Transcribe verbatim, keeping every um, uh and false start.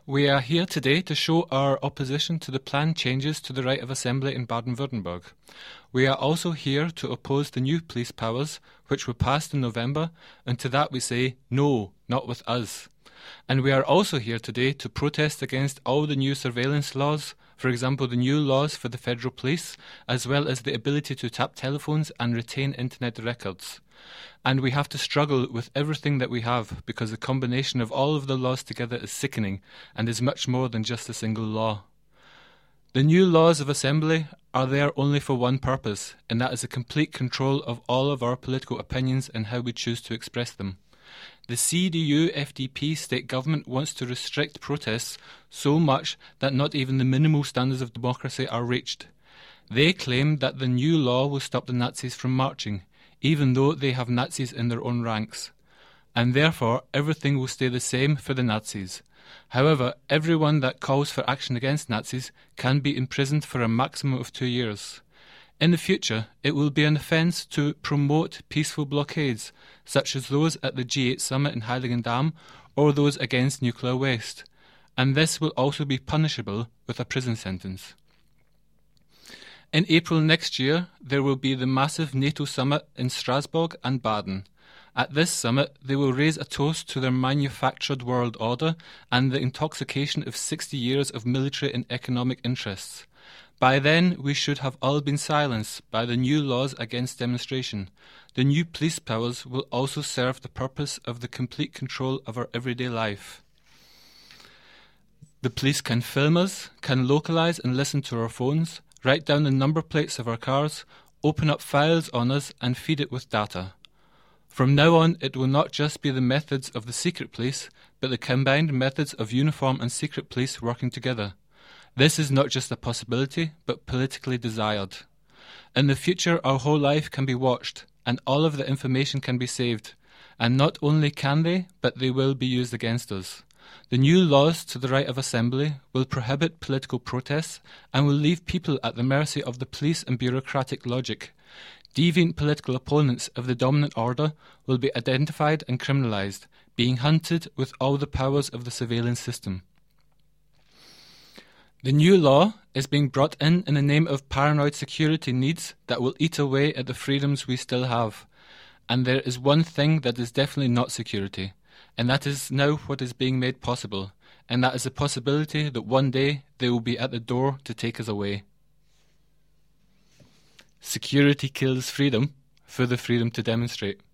We are here today to show our opposition to the planned changes to the right of assembly in Baden-Württemberg. We are also here to oppose the new police powers, which were passed in November, and to that we say, no, not with us. And we are also here today to protest against all the new surveillance laws, for example the new laws for the federal police, as well as the ability to tap telephones and retain internet records. And we have to struggle with everything that we have, because the combination of all of the laws together is sickening and is much more than just a single law. The new laws of assembly are there only for one purpose, and that is a complete control of all of our political opinions and how we choose to express them. The C D U F D P state government wants to restrict protests so much that not even the minimal standards of democracy are reached. They claim that the new law will stop the Nazis from marching, even though they have Nazis in their own ranks, and therefore everything will stay the same for the Nazis. However, everyone that calls for action against Nazis can be imprisoned for a maximum of two years. In the future, it will be an offence to promote peaceful blockades, such as those at the G eight summit in Heiligendamm or those against nuclear waste, and this will also be punishable with a prison sentence. In April next year, there will be the massive NATO summit in Strasbourg and Baden. At this summit, they will raise a toast to their manufactured world order and the intoxication of sixty years of military and economic interests. By then, we should have all been silenced by the new laws against demonstration. The new police powers will also serve the purpose of the complete control of our everyday life. The police can film us, can localise and listen to our phones, write down the number plates of our cars, open up files on us and feed it with data. From now on, it will not just be the methods of the secret police, but the combined methods of uniform and secret police working together. This is not just a possibility, but politically desired. In the future, our whole life can be watched, and all of the information can be saved. And not only can they, but they will be used against us. The new laws to the right of assembly will prohibit political protests and will leave people at the mercy of the police and bureaucratic logic. Deviant political opponents of the dominant order will be identified and criminalised, being hunted with all the powers of the surveillance system. The new law is being brought in in the name of paranoid security needs that will eat away at the freedoms we still have. And there is one thing that is definitely not security, and that is now what is being made possible, and that is the possibility that one day they will be at the door to take us away. Security kills freedom for the freedom to demonstrate.